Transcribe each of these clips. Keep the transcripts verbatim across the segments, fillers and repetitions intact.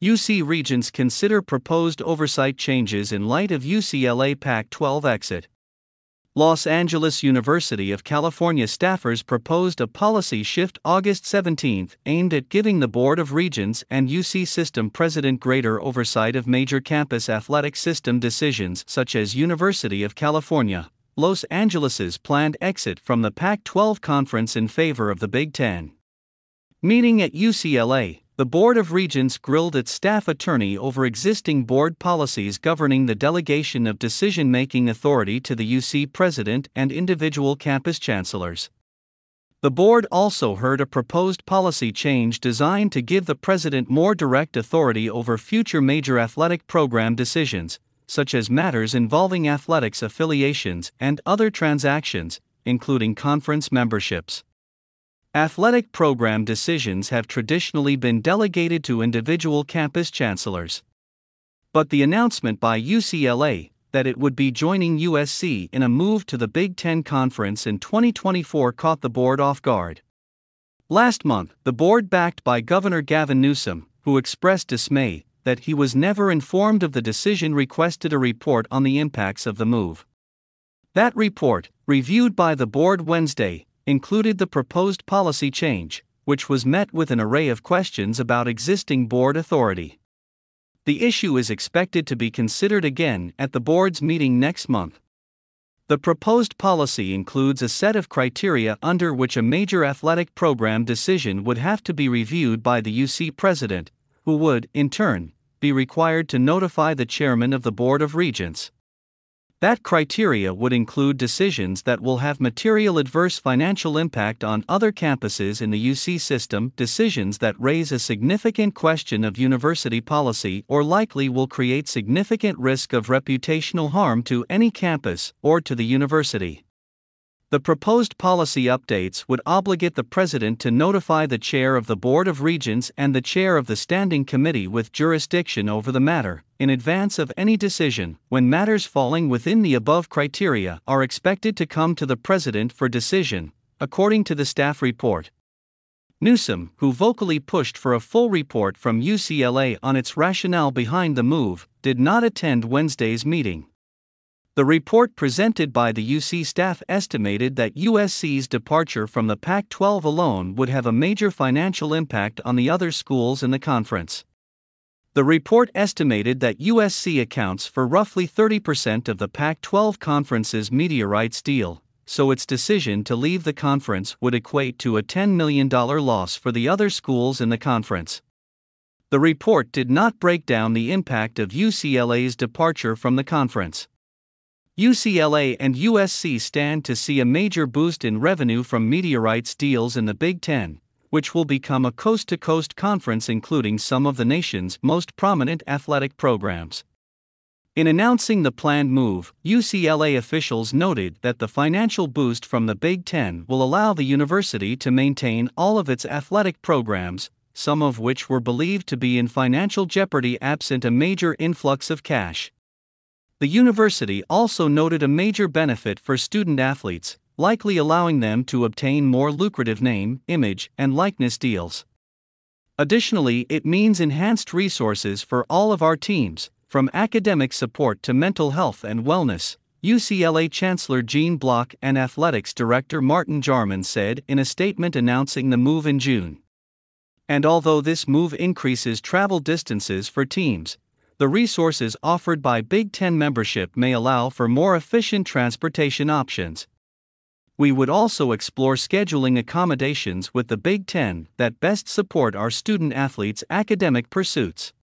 U C Regents consider proposed oversight changes in light of U C L A Pac twelve exit. Los Angeles University of California staffers proposed a policy shift August seventeenth aimed at giving the Board of Regents and U C system president greater oversight of major campus athletic system decisions such as University of California, Los Angeles's planned exit from the Pac twelve conference in favor of the Big Ten. Meeting at U C L A, the Board of Regents grilled its staff attorney over existing board policies governing the delegation of decision-making authority to the U C president and individual campus chancellors. The board also heard a proposed policy change designed to give the president more direct authority over future major athletic program decisions, such as matters involving athletics affiliations and other transactions, including conference memberships. Athletic program decisions have traditionally been delegated to individual campus chancellors. But the announcement by U C L A that it would be joining U S C in a move to the Big Ten Conference in twenty twenty-four caught the board off guard. Last month, the board, backed by Governor Gavin Newsom, who expressed dismay that he was never informed of the decision, requested a report on the impacts of the move. That report, reviewed by the board Wednesday, included the proposed policy change, which was met with an array of questions about existing board authority. The issue is expected to be considered again at the board's meeting next month. The proposed policy includes a set of criteria under which a major athletic program decision would have to be reviewed by the U C president, who would, in turn, be required to notify the chairman of the Board of Regents. That criteria would include decisions that will have material adverse financial impact on other campuses in the U C system, decisions that raise a significant question of university policy or likely will create significant risk of reputational harm to any campus or to the university. The proposed policy updates would obligate the president to notify the chair of the Board of Regents and the chair of the standing committee with jurisdiction over the matter, in advance of any decision, when matters falling within the above criteria are expected to come to the president for decision, according to the staff report. Newsom, who vocally pushed for a full report from U C L A on its rationale behind the move, did not attend Wednesday's meeting. The report presented by the U C staff estimated that U S C's departure from the Pac twelve alone would have a major financial impact on the other schools in the conference. The report estimated that U S C accounts for roughly thirty percent of the Pac twelve conference's media rights deal, so its decision to leave the conference would equate to a ten million dollars loss for the other schools in the conference. The report did not break down the impact of U C L A's departure from the conference. U C L A and U S C stand to see a major boost in revenue from media rights deals in the Big Ten, which will become a coast-to-coast conference including some of the nation's most prominent athletic programs. In announcing the planned move, U C L A officials noted that the financial boost from the Big Ten will allow the university to maintain all of its athletic programs, some of which were believed to be in financial jeopardy absent a major influx of cash. The university also noted a major benefit for student athletes, likely allowing them to obtain more lucrative name, image, and likeness deals. Additionally, it means enhanced resources for all of our teams, from academic support to mental health and wellness, U C L A Chancellor Gene Block and Athletics Director Martin Jarman said in a statement announcing the move in June. And although this move increases travel distances for teams, the resources offered by Big Ten membership may allow for more efficient transportation options. We would also explore scheduling accommodations with the Big Ten that best support our student athletes' academic pursuits.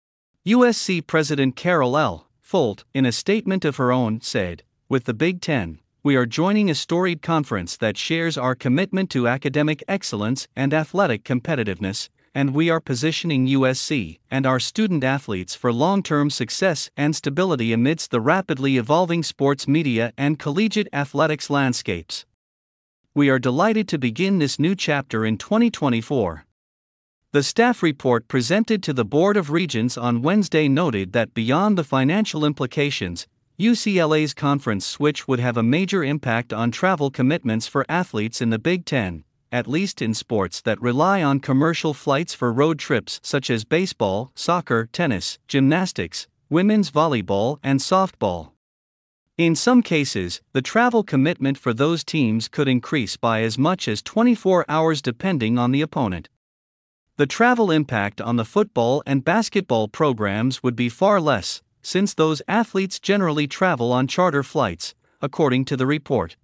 U S C President Carol L. Folt, in a statement of her own, said, "With the Big Ten, we are joining a storied conference that shares our commitment to academic excellence and athletic competitiveness, and we are positioning U S C and our student athletes for long-term success and stability amidst the rapidly evolving sports media and collegiate athletics landscapes. We are delighted to begin this new chapter in twenty twenty-four. The staff report presented to the Board of Regents on Wednesday noted that beyond the financial implications, U C L A's conference switch would have a major impact on travel commitments for athletes in the Big Ten, at least in sports that rely on commercial flights for road trips such as baseball, soccer, tennis, gymnastics, women's volleyball, and softball. In some cases, the travel commitment for those teams could increase by as much as twenty-four hours depending on the opponent. The travel impact on the football and basketball programs would be far less, since those athletes generally travel on charter flights, according to the report.